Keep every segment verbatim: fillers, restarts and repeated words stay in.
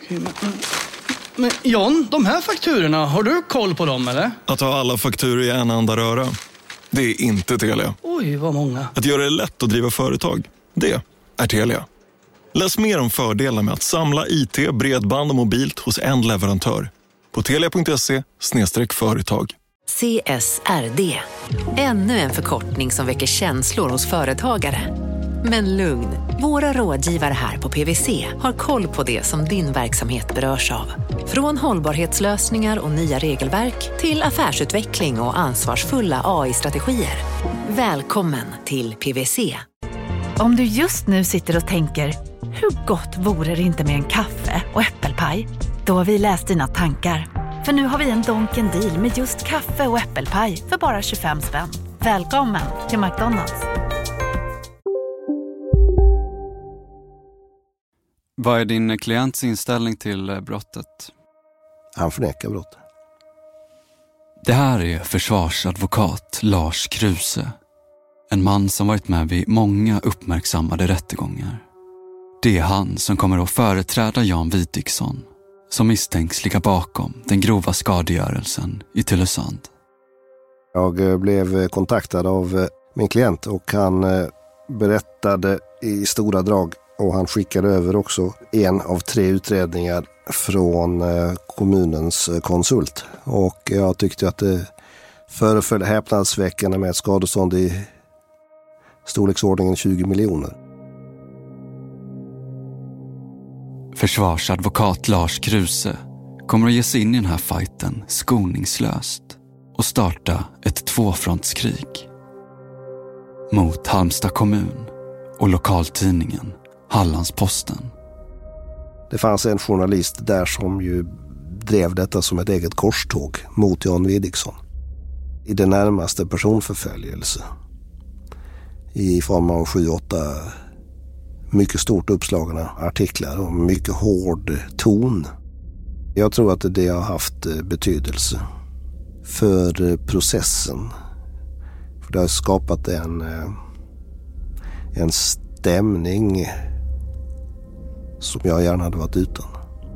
Men, men John, de här fakturorna, har du koll på dem eller? Att ha alla fakturor i en enda röra, det är inte Telia. Oj, vad många. Att göra det lätt att driva företag, det är Telia. Läs mer om fördelarna med att samla I T, bredband och mobilt hos en leverantör på telia punkt se slash företag. C S R D. Ännu en förkortning som väcker känslor hos företagare. Men lugn, våra rådgivare här på P W C har koll på det som din verksamhet berörs av. Från hållbarhetslösningar och nya regelverk till affärsutveckling och ansvarsfulla A I-strategier. Välkommen till P W C. Om du just nu sitter och tänker, hur gott vore det inte med en kaffe och äppelpaj? Då har vi läst dina tankar. För nu har vi en Donken deal med just kaffe och äppelpaj för bara tjugofem spänn. Välkommen till McDonalds. Vad är din klients inställning till brottet? Han förnekar brott. Det här är försvarsadvokat Lars Kruse. En man som varit med vid många uppmärksammade rättegångar. Det är han som kommer att företräda Jan Widiksson, som misstänks ligga bakom den grova skadegörelsen i Tylösand. Jag blev kontaktad av min klient och han berättade i stora drag, och han skickade över också en av tre utredningar från kommunens konsult. Och jag tyckte att det föreföll häpnadsväckande med ett skadestånd i storleksordningen tjugo miljoner. Försvarsadvokat Lars Kruse kommer att ge sig in i den här fighten skoningslöst och starta ett tvåfrontskrig mot Halmstad kommun och lokaltidningen Hallandsposten. Det fanns en journalist där som ju drev detta som ett eget korståg mot Jan Widiksson. I det närmaste personförföljelse. I form av sju, åtta mycket stort uppslagna artiklar och mycket hård ton. Jag tror att det har haft betydelse för processen. För det har skapat en, en stämning som jag gärna hade varit utan.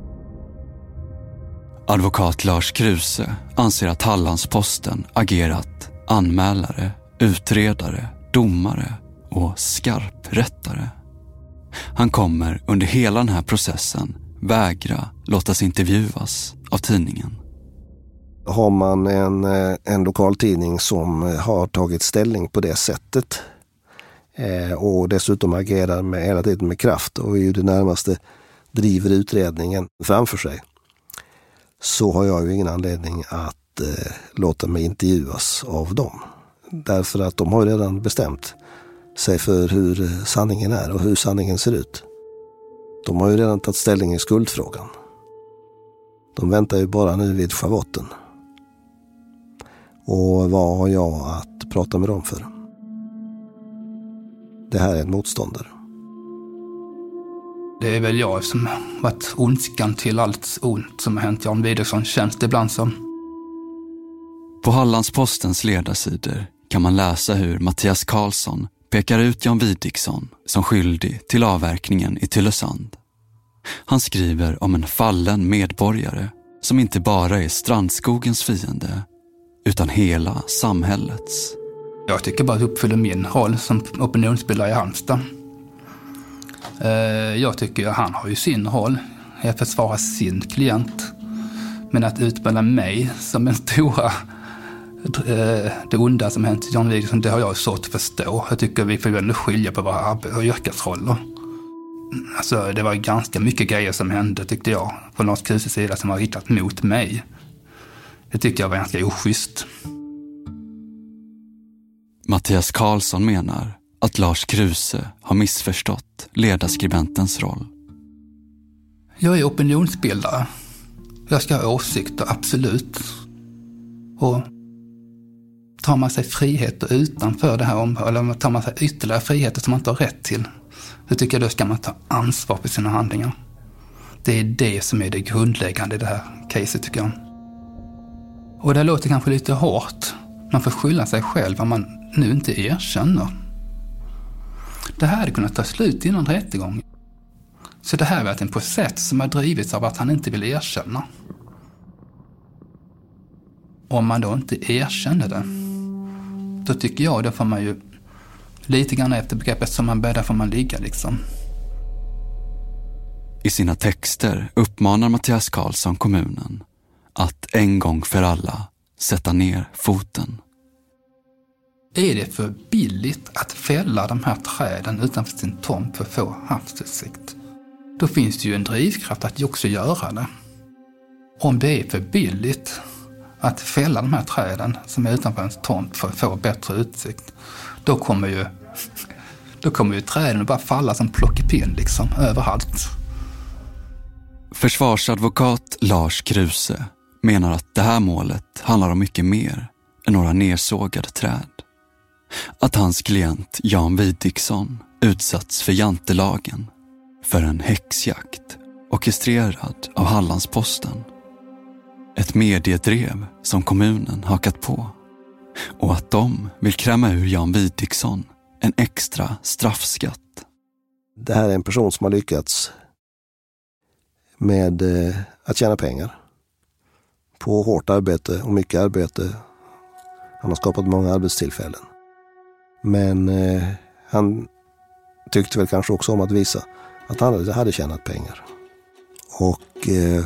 Advokat Lars Kruse anser att Hallandsposten agerat anmälare, utredare, domare och skarprättare. Han kommer under hela den här processen vägra låta sig intervjuas av tidningen. Har man en, en lokaltidning som har tagit ställning på det sättet eh, och dessutom agerar med, hela tiden med kraft och ju det närmaste driver utredningen framför sig, så har jag ju ingen anledning att eh, låta mig intervjuas av dem. Därför att de har redan bestämt sig för hur sanningen är och hur sanningen ser ut. De har ju redan tagit ställning i skuldfrågan. De väntar ju bara nu vid schavotten. Och vad har jag att prata med dem för? Det här är en motståndare. Det är väl jag som varit ondskan till allt ont som har hänt Jan Widiksson, känns det ibland som. På Hallandspostens ledarsidor kan man läsa hur Mattias Karlsson pekar ut Jan Widiksson som skyldig till avverkningen i Tylösand. Han skriver om en fallen medborgare som inte bara är strandskogens fiende utan hela samhällets. Jag tycker bara att uppfylla min roll som opinionsbildare i Halmstad. Jag tycker att han har ju sin roll att försvara sin klient. Men att utmåla mig som en stora det onda som hänt Jan Widiksson, det har jag svårt att förstå. Jag tycker vi får väl skilja på våra yrkesroller. Alltså det var ganska mycket grejer som hände, tyckte jag, på Lars Kruses sida som var riktat mot mig. Det tyckte jag var ganska oschysst. Mattias Karlsson menar att Lars Kruse har missförstått ledarskribentens roll. Jag är opinionsbildare. Jag ska ha åsikter, absolut. Och tar man sig friheter utanför det här området, eller tar man sig ytterligare friheter som man inte har rätt till, så tycker jag då ska man ta ansvar för sina handlingar. Det är det som är det grundläggande i det här caset, tycker jag. Och det låter kanske lite hårt. Man får skylla sig själv om man nu inte erkänner. Det här hade kunnat ta slut innan rättegång. Så det här har varit en process som har drivits av att han inte vill erkänna. Om man då inte erkänner det, då tycker jag, då får man ju lite grann efter begreppet som man bäddar får man ligga liksom. I sina texter uppmanar Mattias Karlsson kommunen att en gång för alla sätta ner foten. Är det för billigt att fälla de här träden utanför sin tomt för att få havsutsikt? Då finns det ju en drivkraft att också göra det. Om det är för billigt att fälla de här träden som är utanför en tomt för att få bättre utsikt, då kommer ju, då kommer ju träden att bara falla som plockepinn liksom, överallt. Försvarsadvokat Lars Kruse menar att det här målet handlar om mycket mer än några nersågade träd. Att hans klient Jan Widiksson utsatts för jantelagen, för en häxjakt orkestrerad av Hallandsposten. Ett mediedrev som kommunen hakat på, och att de vill kräma ur Jan Widiksson en extra straffskatt. Det här är en person som har lyckats med eh, att tjäna pengar på hårt arbete och mycket arbete. Han har skapat många arbetstillfällen. Men eh, han tyckte väl kanske också om att visa att han hade tjänat pengar. Och eh,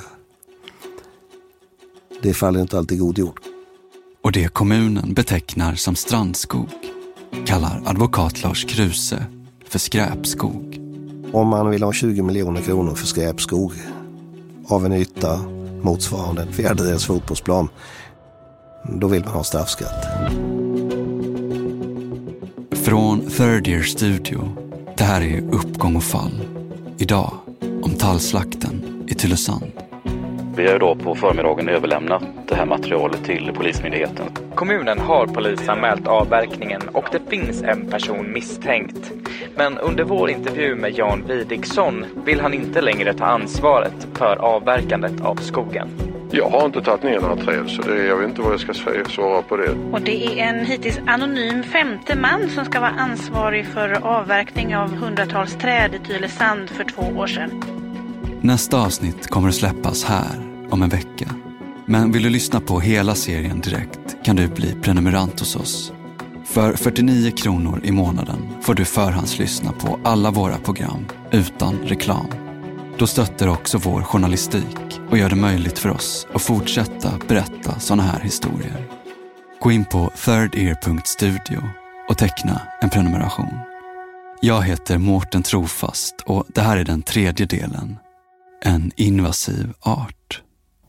det faller inte alltid god jord. Och det kommunen betecknar som strandskog kallar advokat Lars Kruse för skräpskog. Om man vill ha tjugo miljoner kronor för skräpskog av en yta motsvarande en fjärdedels fotbollsplan, då vill man ha straffskatt. Från Third Year Studio, det här är Uppgång och fall. Idag om tallslakten i Tylösand. Vi har då på förmiddagen överlämnat det här materialet till Polismyndigheten. Kommunen har polisanmält avverkningen och det finns en person misstänkt. Men under vår intervju med Jan Widiksson vill han inte längre ta ansvaret för avverkandet av skogen. Jag har inte tagit ner några träd, så det, jag vet inte vad jag ska säga, svara på det. Och det är en hittills anonym femte man som ska vara ansvarig för avverkning av hundratals träd i Tylösand för två år sedan. Nästa avsnitt kommer att släppas här om en vecka. Men vill du lyssna på hela serien direkt kan du bli prenumerant hos oss. För fyrtionio kronor i månaden får du förhandslyssna på alla våra program utan reklam. Då stöttar också vår journalistik och gör det möjligt för oss att fortsätta berätta såna här historier. Gå in på third ear punkt studio och teckna en prenumeration. Jag heter Mårten Trofast och det här är den tredje delen. En invasiv art.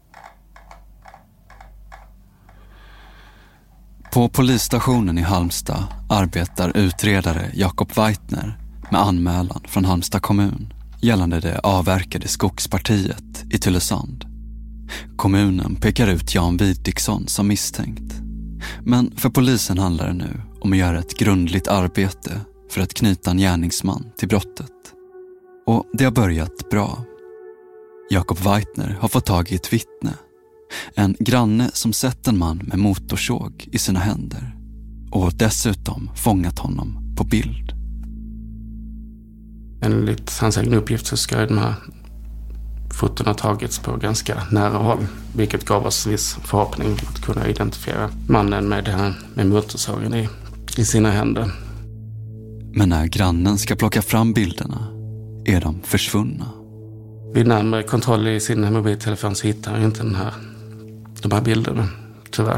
På polisstationen i Halmstad arbetar utredare Jakob Weitner med anmälan från Halmstad kommun gällande det avverkade skogspartiet i Tylösand. Kommunen pekar ut Jan Widiksson som misstänkt. Men för polisen handlar det nu om att göra ett grundligt arbete för att knyta en gärningsman till brottet. Och det har börjat bra. Jakob Weitner har fått tag i ett vittne. En granne som sett en man med motorsåg i sina händer. Och dessutom fångat honom på bild. Enligt hans egen uppgift så ska de här foton ha tagits på ganska nära håll. Vilket gav oss viss förhoppning att kunna identifiera mannen med, med motorsågen i, i sina händer. Men när grannen ska plocka fram bilderna är de försvunna. Vid närmare kontroll i sin mobiltelefon så hittar jag inte den här, de här bilderna, tyvärr.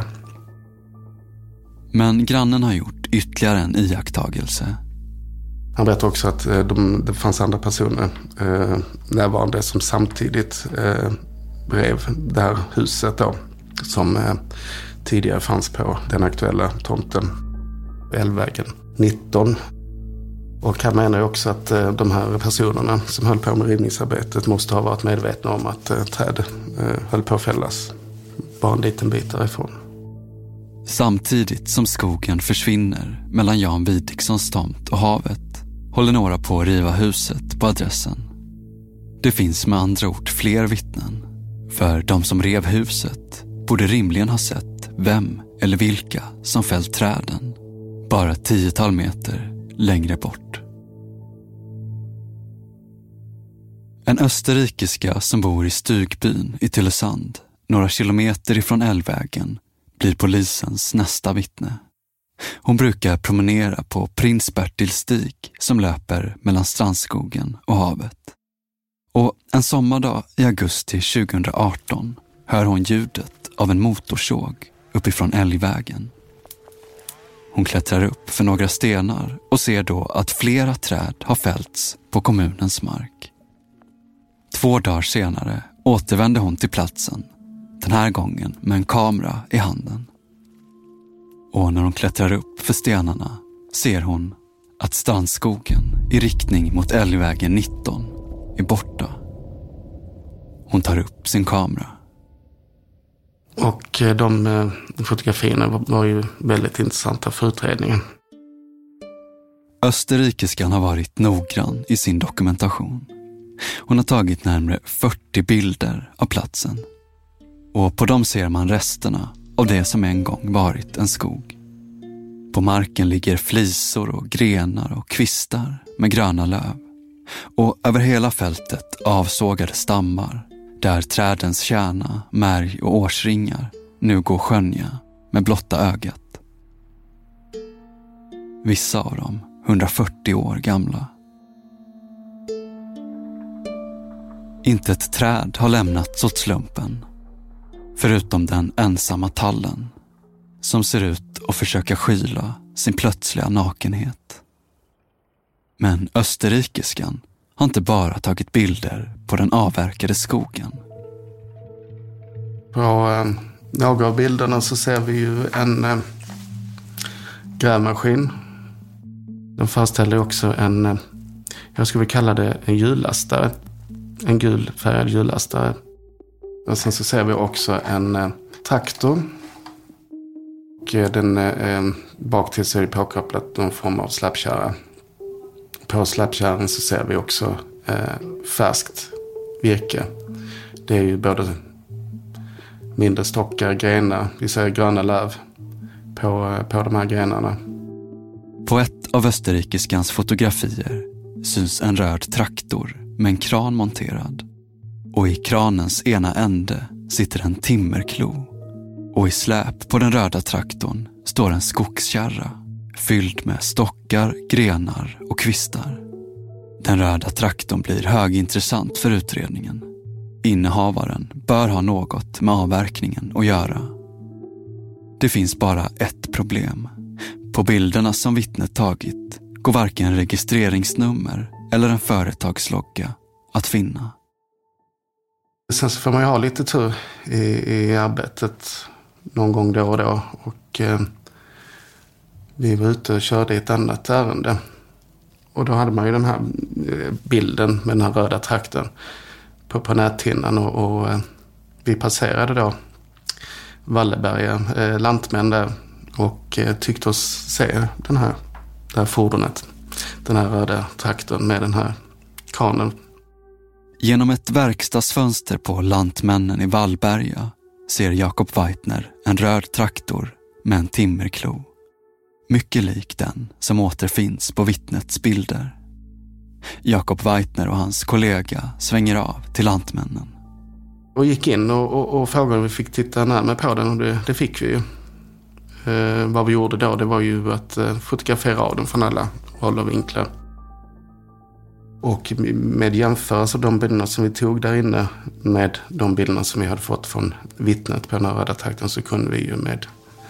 Men grannen har gjort ytterligare en iakttagelse. Han berättade också att de, det fanns andra personer eh, närvarande som samtidigt eh, brev det här huset då, som eh, tidigare fanns på den aktuella tomten, Älvvägen nitton. Och han menar också att eh, de här personerna som höll på med rivningsarbetet måste ha varit medvetna om att eh, träd eh, höll på att fällas bara en liten bit därifrån. Samtidigt som skogen försvinner mellan Jan Widikssons tomt och havet håller några på att riva huset på adressen. Det finns med andra ord fler vittnen. För de som rev huset borde rimligen ha sett vem eller vilka som fällt träden. Bara ett tiotal meter längre bort. En österrikiska som bor i Stugbyn i Tylösand, några kilometer ifrån Älvvägen, blir polisens nästa vittne. Hon brukar promenera på Prins Bertils stig som löper mellan strandskogen och havet. Och en sommardag i augusti tjugohundraarton hör hon ljudet av en motorsåg uppifrån Älgvägen. Hon klättrar upp för några stenar och ser då att flera träd har fällts på kommunens mark. Två dagar senare återvände hon till platsen, den här gången med en kamera i handen. Och när hon klättrar upp för stenarna ser hon att strandskogen i riktning mot Älgvägen nitton är borta. Hon tar upp sin kamera. Och de eh, fotografierna var, var ju väldigt intressanta för utredningen. Österrikiskan har varit noggrann i sin dokumentation. Hon har tagit närmare fyrtio bilder av platsen. Och på dem ser man resterna av det som en gång varit en skog. På marken ligger flisor och grenar och kvistar med gröna löv. Och över hela fältet avsågade stammar där trädens kärna, märg och årsringar nu går skönja med blotta ögat. Vissa av dem hundrafyrtio år gamla. Inte ett träd har lämnats åt slumpen, förutom den ensamma tallen som ser ut att försöka skyla sin plötsliga nakenhet. Men österrikiskan har inte bara tagit bilder på den avverkade skogen. På eh, några av bilderna så ser vi ju en eh, grävmaskin. Den föreställer också en, eh, jag skulle kalla det en hjullastare. En gul färgad hjullastare. Och sen så ser vi också en eh, traktor. Och eh, den eh, bak till så är det påkopplat någon form av släpkärra. På släpkärran så ser vi också eh, färskt virke. Det är ju både mindre stockar, grenar, vi ser gröna löv på, på de här grenarna. På ett av österrikiskans fotografier syns en röd traktor med en kran monterad. Och i kranens ena ände sitter en timmerklo. Och i släp på den röda traktorn står en skogskärra fylld med stockar, grenar och kvistar. Den röda traktorn blir högintressant för utredningen. Innehavaren bör ha något med avverkningen att göra. Det finns bara ett problem. På bilderna som vittnet tagit går varken registreringsnummer eller en företagslogga att finna. Sen så får man ju ha lite tur i, i arbetet någon gång då och då. Och eh, vi var ute och körde i ett annat ärende. Och då hade man ju den här bilden med den här röda traktorn på, på näthinnan. Och, och eh, vi passerade då Walleberga eh, lantmän där och eh, tyckte oss se den här, det här fordonet. Den här röda traktorn med den här kranen. Genom ett verkstadsfönster på Lantmännen i Vallberga ser Jakob Weitner en röd traktor med en timmerklo. Mycket lik den som återfinns på vittnets bilder. Jakob Weitner och hans kollega svänger av till Lantmännen. Och gick in och, och, och frågade om vi fick titta närmare på den, och det, det fick vi ju. Eh, vad vi gjorde då, det var ju att eh, fotografera av den från alla håll och vinklar. Och med jämförelse av de bilderna som vi tog där inne med de bilderna som vi hade fått från vittnet på den här röda traktorn, så kunde vi ju med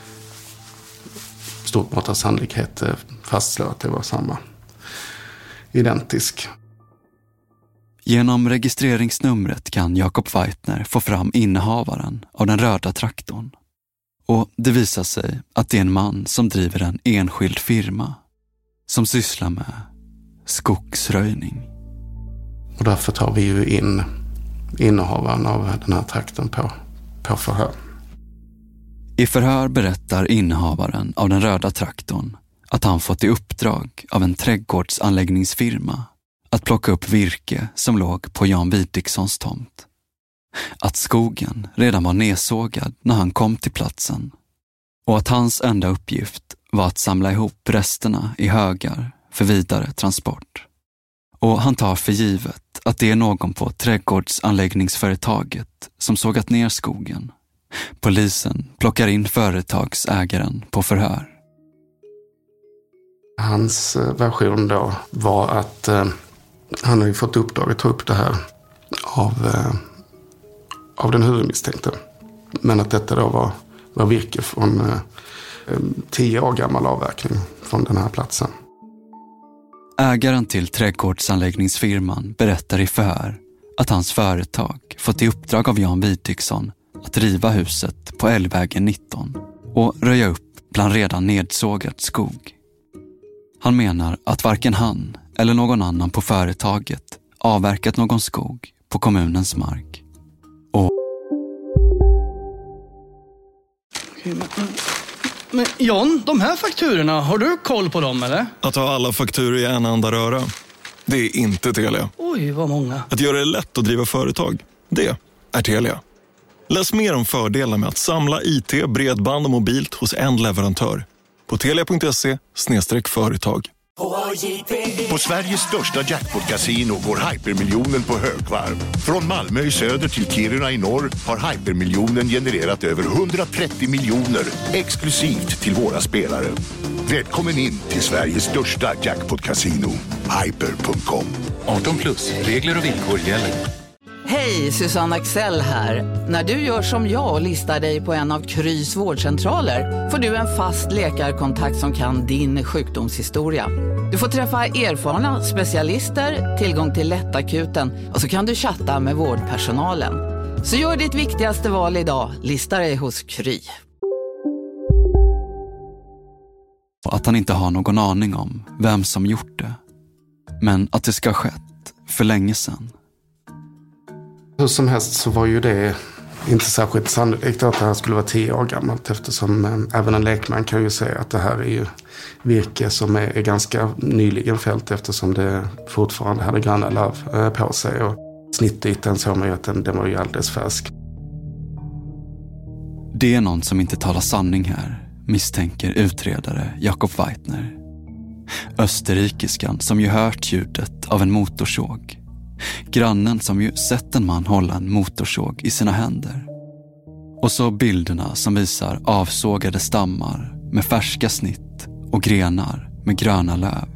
stort mått av sannolikhet fastslå att det var samma. Identisk. Genom registreringsnumret kan Jakob Weitner få fram innehavaren av den röda traktorn. Och det visar sig att det är en man som driver en enskild firma som sysslar med skogsröjning. Och därför tar vi ju in innehavaren av den här traktorn på, på förhör. I förhör berättar innehavaren av den röda traktorn att han fått i uppdrag av en trädgårdsanläggningsfirma att plocka upp virke som låg på Jan Widiksons tomt. Att skogen redan var nedsågad när han kom till platsen. Och att hans enda uppgift var att samla ihop resterna i högar för vidare transport. Och han tar för givet att det är någon på trädgårdsanläggningsföretaget som sågat ner skogen. Polisen plockar in företagsägaren på förhör. Hans version då var att eh, han har ju fått uppdrag att ta upp det här av, eh, av den huvudmisstänkte. Men att detta då var, var virke från eh, tio år gammal avverkning från den här platsen. Ägaren till trädgårdsanläggningsfirman berättar i förhör att hans företag fått i uppdrag av Jan Widiksson att riva huset på Älgvägen nitton och röja upp bland redan nedsågad skog. Han menar att varken han eller någon annan på företaget avverkat någon skog på kommunens mark. Och... Men John, de här fakturorna, har du koll på dem eller? Att ha alla fakturor i en enda röra, det är inte Telia. Oj, vad många. Att göra det lätt att driva företag, det är Telia. Läs mer om fördelar med att samla I T, bredband och mobilt hos en leverantör på telia punkt se slash företag. På Sveriges största jackpot-casino går hypermiljonen på högvarv. Från Malmö i söder till Kiruna i norr har hypermiljonen genererat över hundratrettio miljoner exklusivt till våra spelare. Välkommen in till Sveriges största jackpot-casino, hyper punkt com. arton plus, regler och villkor gäller. Hej, Susanne Axel här. När du gör som jag och listar dig på en av Krys vårdcentraler får du en fast läkarkontakt som kan din sjukdomshistoria. Du får träffa erfarna specialister, tillgång till lättakuten och så kan du chatta med vårdpersonalen. Så gör ditt viktigaste val idag, lista dig hos Kry. Att han inte har någon aning om vem som gjort det. Men att det ska ha skett för länge sedan. Hur som helst så var ju det inte särskilt sannolikt att det här skulle vara tio år gammalt, eftersom eh, även en lekman kan ju säga att det här är ju virke som är, är ganska nyligen fällt, eftersom det fortfarande hade gröna löv eh, på sig, och snittytan såg man ju att den, den var ju alldeles färsk. Det är någon som inte talar sanning här, misstänker utredare Jakob Weitner. Österrikiskan som ju hört ljudet av en motorsåg. Grannen som ju sett en man hålla en motorsåg i sina händer. Och så bilderna som visar avsågade stammar med färska snitt och grenar med gröna löv.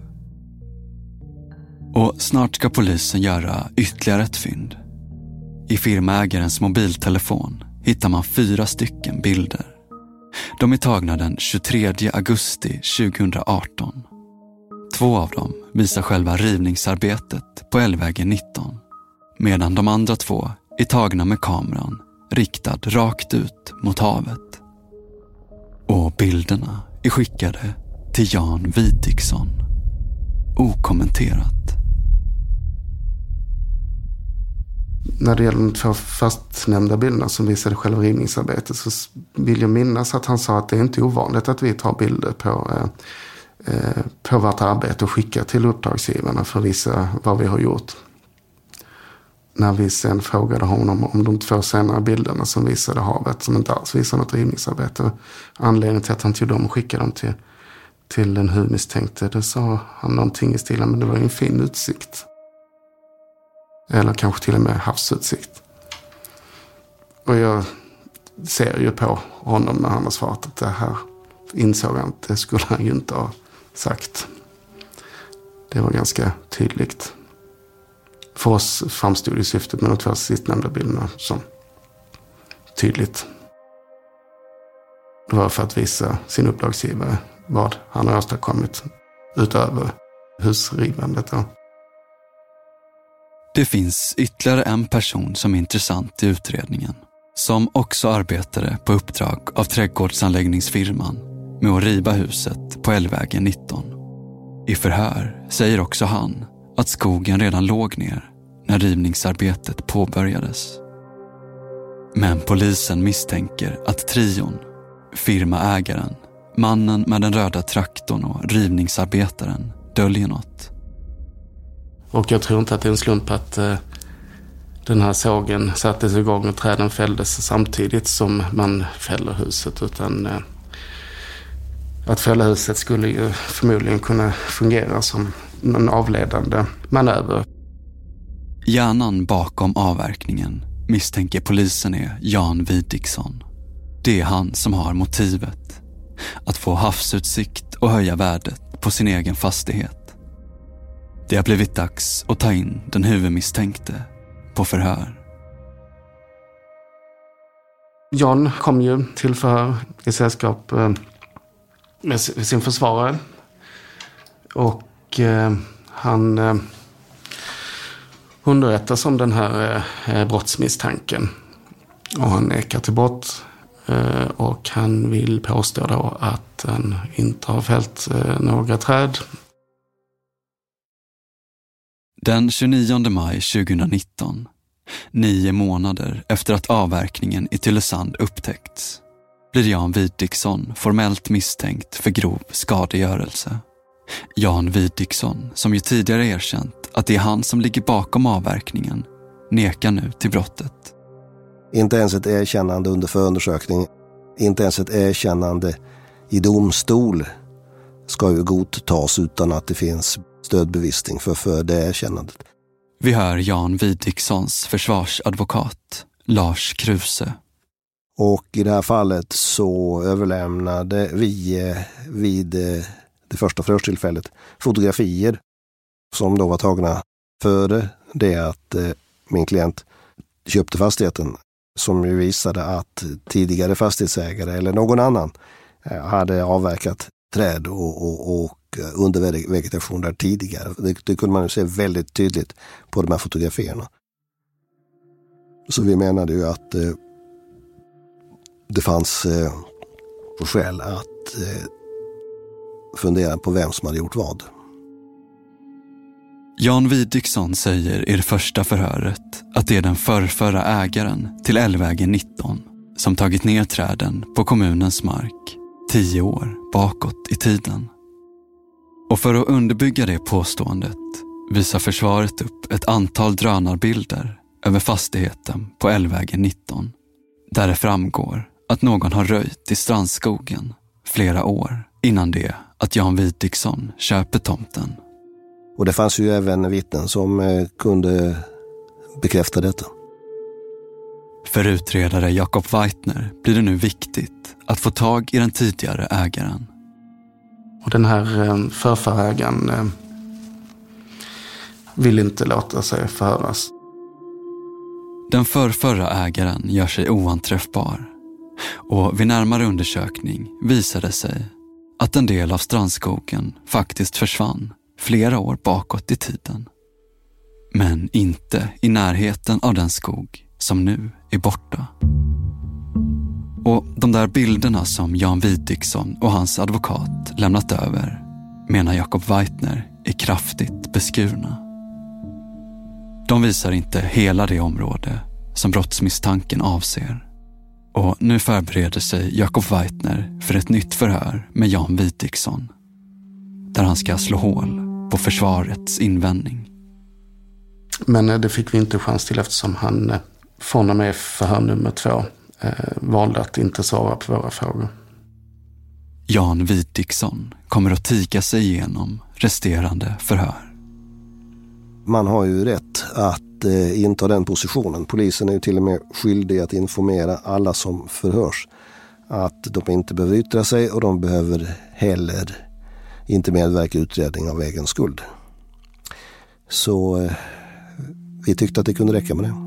Och snart ska polisen göra ytterligare ett fynd. I firmaägarens mobiltelefon hittar man fyra stycken bilder. De är tagna den tjugotredje augusti tjugohundraarton. Två av dem visar själva rivningsarbetet på Älgvägen nitton, medan de andra två är tagna med kameran riktad rakt ut mot havet. Och bilderna är skickade till Jan Widiksson, okommenterat. När det gäller de två fastnämnda bilderna som visade själva rivningsarbetet, så vill jag minnas att han sa att det är inte ovanligt att vi tar bilder på eh, på vårt arbete och skicka till uppdragsgivarna för att visa vad vi har gjort. När vi sen frågade honom om de två senare bilderna som visade havet, som inte alls visade något rivningsarbete, anledningen till att han tog dem och skickade dem till, till den huvudmisstänkte, då sa han någonting i stilen, men det var en fin utsikt. Eller kanske till och med havsutsikt. Och jag ser ju på honom när han har svarat att det här insåg han att det skulle han ju inte ha sagt. Det var ganska tydligt. För oss framstod ju syftet med de två sistnämnda bilderna som tydligt. Det var för att visa sin uppdragsgivare vad han har åstadkommit utöver husrivandet. Det finns ytterligare en person som är intressant i utredningen, som också arbetade på uppdrag av trädgårdsanläggningsfirman med att riva huset på Älgvägen nitton. I förhör säger också han att skogen redan låg ner när rivningsarbetet påbörjades. Men polisen misstänker att trion, firmaägaren, mannen med den röda traktorn och rivningsarbetaren döljer något. Och jag tror inte att det är en slump att eh, den här sågen sattes igång och träden fälldes samtidigt som man fäller huset, utan eh, att fälla huset skulle ju förmodligen kunna fungera som en avledande manöver. Hjärnan bakom avverkningen misstänker polisen är Jan Widiksson. Det är han som har motivet. Att få havsutsikt och höja värdet på sin egen fastighet. Det har blivit dags att ta in den huvudmisstänkte på förhör. Jan kom ju till förhör i sällskap med sin försvarare. Och eh, han eh, underrättas om den här eh, brottsmisstanken. Och han nekar till brott. Eh, och han vill påstå då att han inte har fällt eh, några träd. Den tjugonionde maj tjugonitton, nio månader efter att avverkningen i Tylösand upptäckts, blir Jan Widiksson formellt misstänkt för grov skadegörelse. Jan Widiksson, som ju tidigare erkänt att det är han som ligger bakom avverkningen, nekar nu till brottet. Inte ens ett erkännande under förundersökning, inte ens ett erkännande i domstol ska ju godtas utan att det finns stödbevisning för, för det erkännandet. Vi hör Jan Widikssons försvarsadvokat, Lars Kruse. Och i det här fallet så överlämnade vi vid det första förhörstillfället fotografier som då var tagna före det att min klient köpte fastigheten, som ju visade att tidigare fastighetsägare eller någon annan hade avverkat träd och, och, och undervegetation där tidigare. Det, det kunde man ju se väldigt tydligt på de här fotografierna. Så vi menade ju att eh, det fanns eh, skäl att eh, fundera på vem som hade gjort vad. Jan Widiksson säger i det första förhöret att det är den förrförra ägaren till Älvvägen nitton som tagit ner träden på kommunens mark tio år bakåt i tiden. Och för att underbygga det påståendet visar försvaret upp ett antal drönarbilder över fastigheten på Älvvägen nitton, där det framgår att någon har röjt i strandskogen flera år innan det att Jan Widiksson köper tomten. Och det fanns ju även vittnen som eh, kunde bekräfta detta. För utredare Jakob Weitner blir det nu viktigt att få tag i den tidigare ägaren. Och den här eh, förförägaren eh, vill inte låta sig förhöras. Den förrförra ägaren gör sig oanträffbar. Och vid närmare undersökning visade sig att en del av strandskogen faktiskt försvann flera år bakåt i tiden. Men inte i närheten av den skog som nu är borta. Och de där bilderna som Jan Widiksson och hans advokat lämnat över, menar Jakob Weitner, är kraftigt beskurna. De visar inte hela det område som brottsmisstanken avser. Och nu förbereder sig Jakob Weitner för ett nytt förhör med Jan Widiksson, där han ska slå hål på försvarets invändning. Men det fick vi inte chans till eftersom han från och med förhör nummer två eh, valde att inte svara på våra frågor. Jan Widiksson kommer att tiga sig igenom resterande förhör. Man har ju rätt att eh, inta den positionen. Polisen är ju till och med skyldig att informera alla som förhörs att de inte behöver yttra sig och de behöver heller inte medverka i utredning av egen skuld. Så eh, vi tyckte att det kunde räcka med det.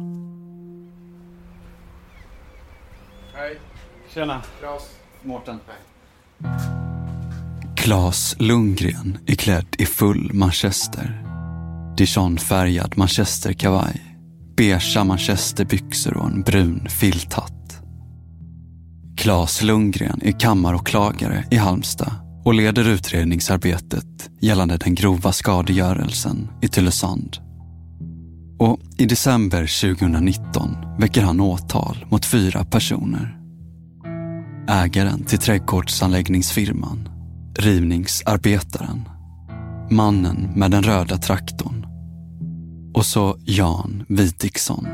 Hej, tjena. Claes, Mårten. Claes Lundgren är klädd i full manchester. Dijon-färgad manchesterkavaj, beige manchesterbyxor och en brun filthatt. Claes Lundgren är kammaråklagare i Halmstad och leder utredningsarbetet gällande den grova skadegörelsen i Tylösand. Och i december tjugonitton väcker han åtal mot fyra personer. Ägaren till trädgårdsanläggningsfirman, rivningsarbetaren, mannen med den röda traktorn och så Jan Widiksson.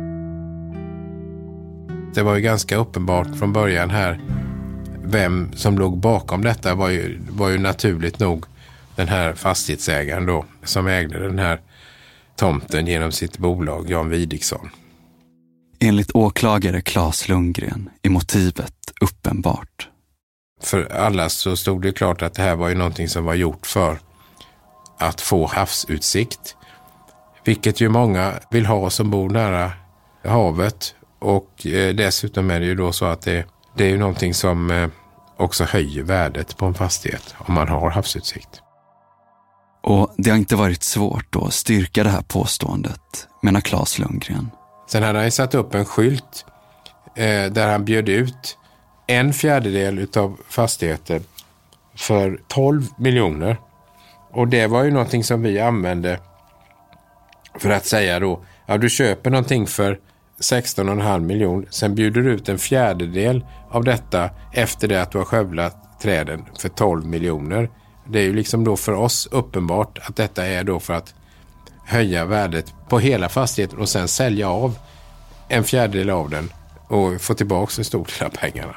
Det var ju ganska uppenbart från början här vem som låg bakom detta var ju, var ju naturligt nog den här fastighetsägaren då, som ägde den här tomten genom sitt bolag, Jan Widiksson. Enligt åklagare Claes Lundgren är motivet uppenbart. För alla så stod det klart att det här var ju någonting som var gjort för att få havsutsikt. Vilket ju många vill ha som bor nära havet. Och eh, dessutom är det ju då så att det, det är ju någonting som eh, också höjer värdet på en fastighet om man har havsutsikt. Och det har inte varit svårt att styrka det här påståendet, menar Claes Lundgren. Sen hade han satt upp en skylt eh, där han bjöd ut en fjärdedel utav fastigheten för tolv miljoner. Och det var ju någonting som vi använde för att säga då, ja, du köper någonting för sexton komma fem miljoner, sen bjuder du ut en fjärdedel av detta efter det att du har skövlat träden för tolv miljoner. Det är ju liksom då för oss uppenbart att detta är då för att höja värdet på hela fastigheten och sen sälja av en fjärdedel av den och få tillbaka en stor del av pengarna.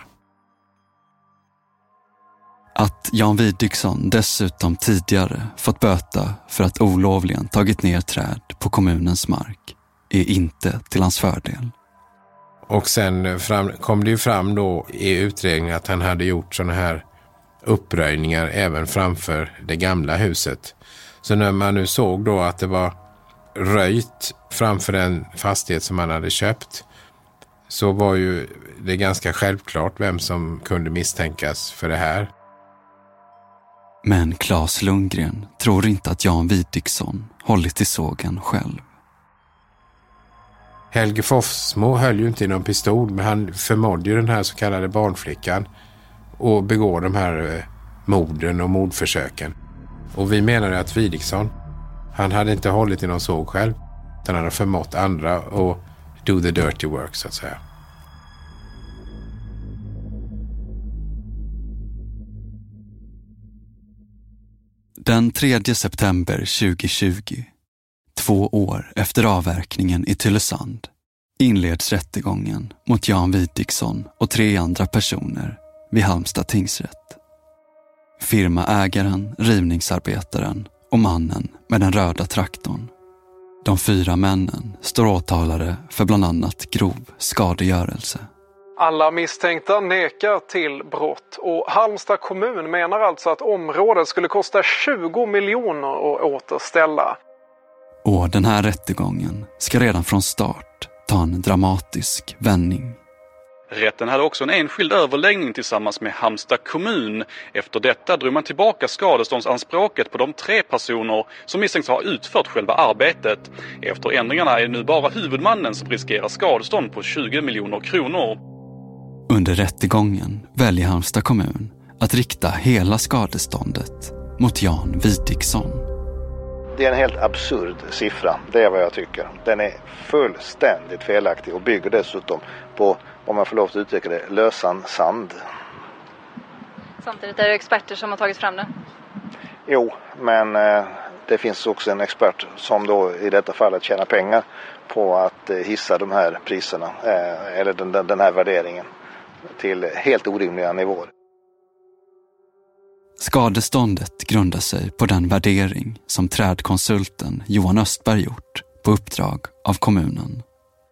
Att Jan Widiksson dessutom tidigare fått böta för att olovligen tagit ner träd på kommunens mark är inte till hans fördel. Och sen fram, kom det ju fram då i utredningen att han hade gjort såna här uppröjningar även framför det gamla huset. Så när man nu såg då att det var röjt framför en fastighet som man hade köpt, så var ju det ganska självklart vem som kunde misstänkas för det här. Men Claes Lundgren tror inte att Jan Widiksson hållit i sågen själv. Helge Fossmo höll ju inte i någon pistol, men han förmådde ju den här så kallade barnflickan och begår de här eh, morden och mordförsöken. Och vi menar att Widiksson, han hade inte hållit i någon såg själv, utan han hade förmått andra att do the dirty work, så att säga. Den tredje september tjugohundratjugo, två år efter avverkningen i Tylösand, inleds rättegången mot Jan Widiksson och tre andra personer vid Halmstad tingsrätt. Firmaägaren, rivningsarbetaren och mannen med den röda traktorn. De fyra männen står åtalade för bland annat grov skadegörelse. Alla misstänkta nekar till brott och Halmstad kommun menar alltså att området skulle kosta tjugo miljoner att återställa. Och den här rättegången ska redan från start ta en dramatisk vändning. Rätten hade också en enskild överläggning tillsammans med Halmstad kommun. Efter detta drog man tillbaka skadeståndsanspråket på de tre personer som misstänks ha utfört själva arbetet. Efter ändringarna är det nu bara huvudmannen som riskerar skadestånd på tjugo miljoner kronor. Under rättegången väljer Halmstad kommun att rikta hela skadeståndet mot Jan Widiksson. Det är en helt absurd siffra, det är vad jag tycker. Den är fullständigt felaktig och bygger dessutom på, om man får lov att uttrycka det, lösan sand. Samtidigt är det experter som har tagit fram det. Jo, men eh, det finns också en expert som då i detta fallet tjänar pengar på att eh, hissa de här priserna, eh, eller den, den, den här värderingen till helt orimliga nivåer. Skadeståndet grundar sig på den värdering som trädkonsulten Johan Östberg gjort på uppdrag av kommunen.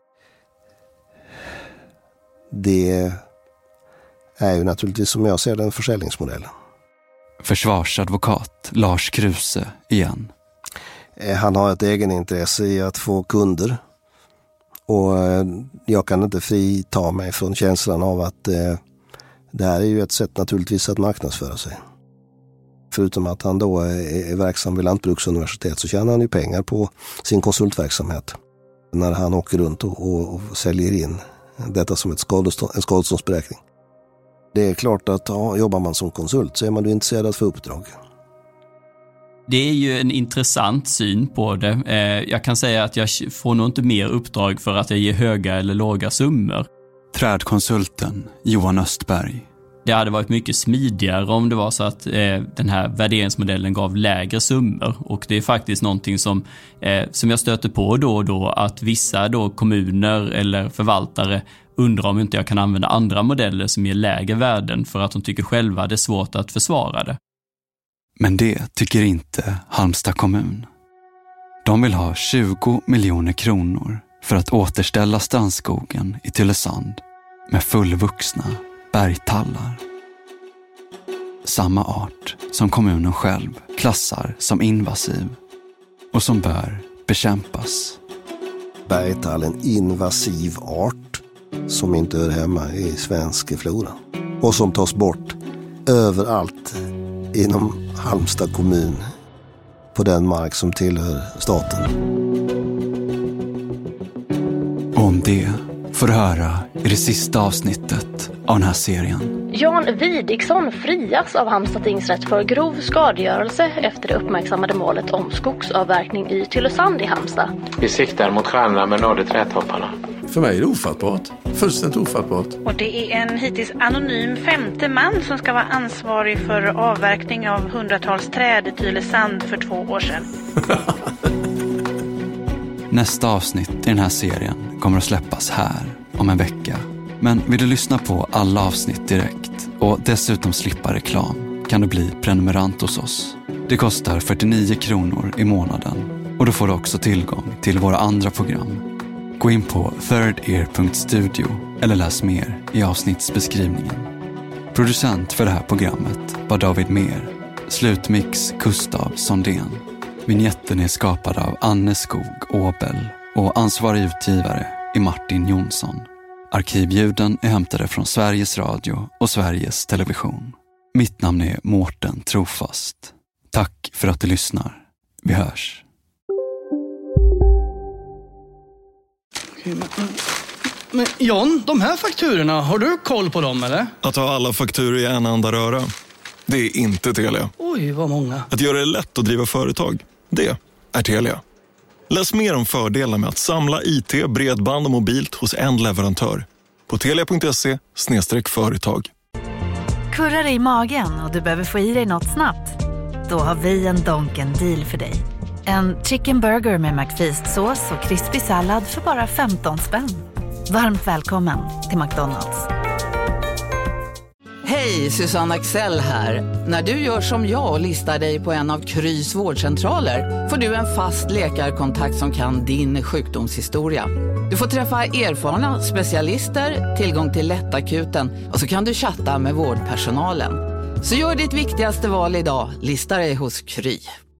Det är ju naturligtvis, som jag ser det, en försäljningsmodell. Försvarsadvokat Lars Kruse igen. Han har ett egenintresse i att få kunder. Och jag kan inte frita mig från känslan av att det här är ju ett sätt naturligtvis att marknadsföra sig. Förutom att han då är verksam vid Lantbruksuniversitet så tjänar han ju pengar på sin konsultverksamhet. När han åker runt och, och, och säljer in detta som ett skadestånd, en skadeståndsberäkning. Det är klart att ja, jobbar man som konsult så är man ju intresserad att få uppdrag. Det är ju en intressant syn på det. Jag kan säga att jag får nog inte mer uppdrag för att jag ger höga eller låga summor. Trädkonsulten Johan Östberg. Det hade varit mycket smidigare om det var så att eh, den här värderingsmodellen gav lägre summor. Och det är faktiskt någonting som, eh, som jag stöter på då och då, att vissa då kommuner eller förvaltare undrar om inte jag kan använda andra modeller som ger lägre värden för att de tycker själva det är svårt att försvara det. Men det tycker inte Halmstad kommun. De vill ha tjugo miljoner kronor för att återställa strandskogen i Tylösand med fullvuxna bergtallar. Samma art som kommunen själv klassar som invasiv och som bör bekämpas. Bergtall är en invasiv art som inte hör hemma i svensk flora och som tas bort överallt inom Halmstad kommun på den mark som tillhör staten. Om det får du höra i det sista avsnittet av den här serien. Jan Vidiksson frias av Halmstad tingsrätt för grov skadegörelse efter det uppmärksammade målet om skogsavverkning i Tylösand i Halmstad. Vi siktar mot stjärnorna men nådde trädtopparna. För mig är det ofattbart. Fullständigt ofattbart. Och det är en hittills anonym femte man som ska vara ansvarig för avverkning av hundratals träd i Tylösand för två år sedan. Nästa avsnitt i den här serien kommer att släppas här om en vecka. Men vill du lyssna på alla avsnitt direkt och dessutom slippa reklam kan du bli prenumerant hos oss. Det kostar fyrtionio kronor i månaden och då får du också tillgång till våra andra program. Gå in på third ear punkt studio eller läs mer i avsnittsbeskrivningen. Producent för det här programmet var David Mer. Slutmix Gustav Sondén. Vignetten är skapad av Anne Skog Åbel och ansvarig utgivare är Martin Jonsson. Arkivljuden är hämtade från Sveriges Radio och Sveriges Television. Mitt namn är Mårten Trofast. Tack för att du lyssnar. Vi hörs. Men, men John, de här fakturorna, har du koll på dem eller? Att ha alla fakturor i en enda röra, det är inte Telia. Oj, vad många. Att göra det lätt att driva företag, det är Telia. Läs mer om fördelarna med att samla I T, bredband och mobilt hos en leverantör på telia punkt se slash företag. Kurrar i magen och du behöver få i dig något snabbt? Då har vi en Donken deal för dig. En chicken burger med McFeast-sås och krispig sallad för bara femton spänn. Varmt välkommen till McDonald's. Hej, Susanne Axel här. När du gör som jag och listar dig på en av Krys vårdcentraler får du en fast läkarkontakt som kan din sjukdomshistoria. Du får träffa erfarna specialister, tillgång till lättakuten och så kan du chatta med vårdpersonalen. Så gör ditt viktigaste val idag, lista dig hos Kry.